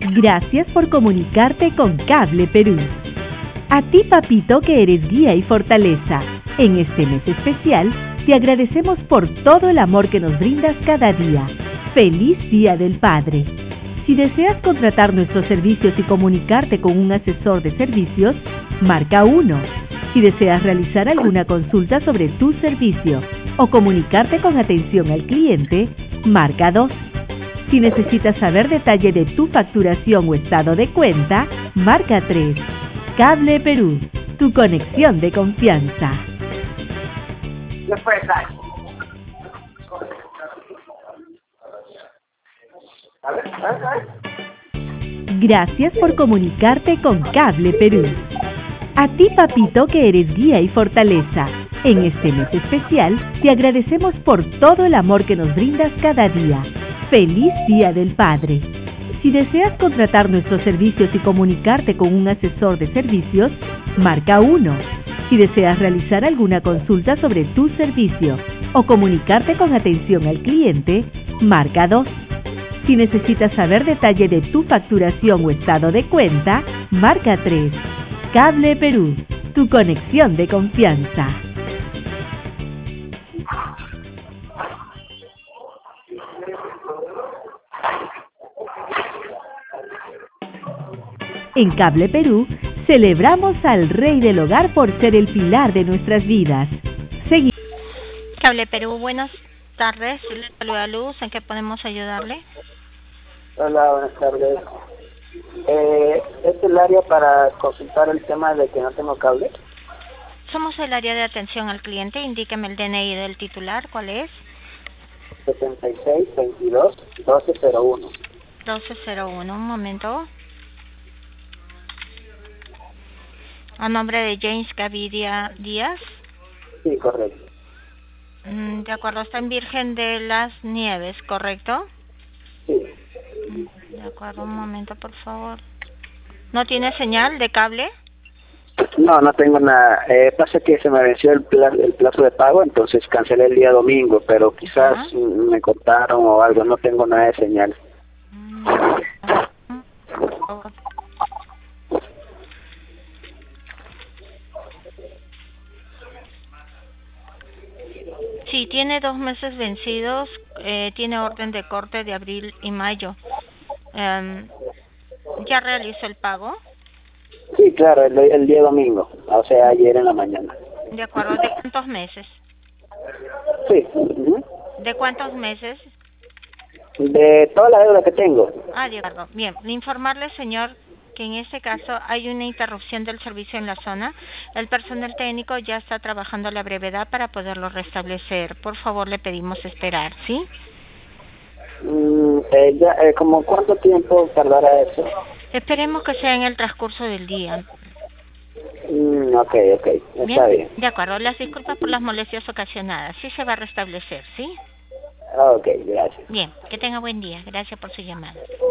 Gracias por comunicarte con Cable Perú. A ti, papito, que eres guía y fortaleza. En este mes especial, te agradecemos por todo el amor que nos brindas cada día. ¡Feliz Día del Padre! Si deseas contratar nuestros servicios y comunicarte con un asesor de servicios, marca 1. Si deseas realizar alguna consulta sobre tu servicio o comunicarte con atención al cliente, marca 2. Si necesitas saber detalle de tu facturación o estado de cuenta, marca 3. Cable Perú, tu conexión de confianza. Gracias por comunicarte con Cable Perú. A ti, papito, que eres guía y fortaleza. En este mes especial, te agradecemos por todo el amor que nos brindas cada día. ¡Feliz Día del Padre! Si deseas contratar nuestros servicios y comunicarte con un asesor de servicios, marca 1. Si deseas realizar alguna consulta sobre tu servicio o comunicarte con atención al cliente, marca 2. Si necesitas saber detalle de tu facturación o estado de cuenta, marca 3. Cable Perú, tu conexión de confianza. En Cable Perú, celebramos al Rey del Hogar por ser el pilar de nuestras vidas. Cable Perú, buenas tardes. Le saluda Luz. ¿En qué podemos ayudarle? Hola, buenas tardes. ¿Es el área para consultar el tema de que no tengo cable? Somos el área de atención al cliente. Indíqueme el DNI del titular. ¿Cuál es? 7622-1201. 1201. Un momento. A nombre de James Gaviria Díaz. Sí, correcto. De acuerdo, está en Virgen de las Nieves, ¿correcto? Sí. De acuerdo, un momento, por favor. ¿No tiene señal de cable? No, no tengo nada. Pasa que se me venció el plazo de pago, entonces cancelé el día domingo, pero quizás me cortaron o algo, no tengo nada de señal. Por favor. Sí, tiene 2 meses vencidos, tiene orden de corte de abril y mayo. ¿Ya realizó el pago? Sí, claro, el día domingo, o sea, ayer en la mañana. De acuerdo, ¿de cuántos meses? Sí. ¿De cuántos meses? De toda la deuda que tengo. De acuerdo. Bien, informarle, señor, que en este caso hay una interrupción del servicio en la zona. El personal técnico ya está trabajando a la brevedad para poderlo restablecer. Por favor, le pedimos esperar, ¿sí? ¿Como cuánto tiempo tardará eso? Esperemos que sea en el transcurso del día. Ok, está bien. De acuerdo, las disculpas por las molestias ocasionadas. Sí se va a restablecer, ¿sí? Ok, gracias. Bien, que tenga buen día. Gracias por su llamada.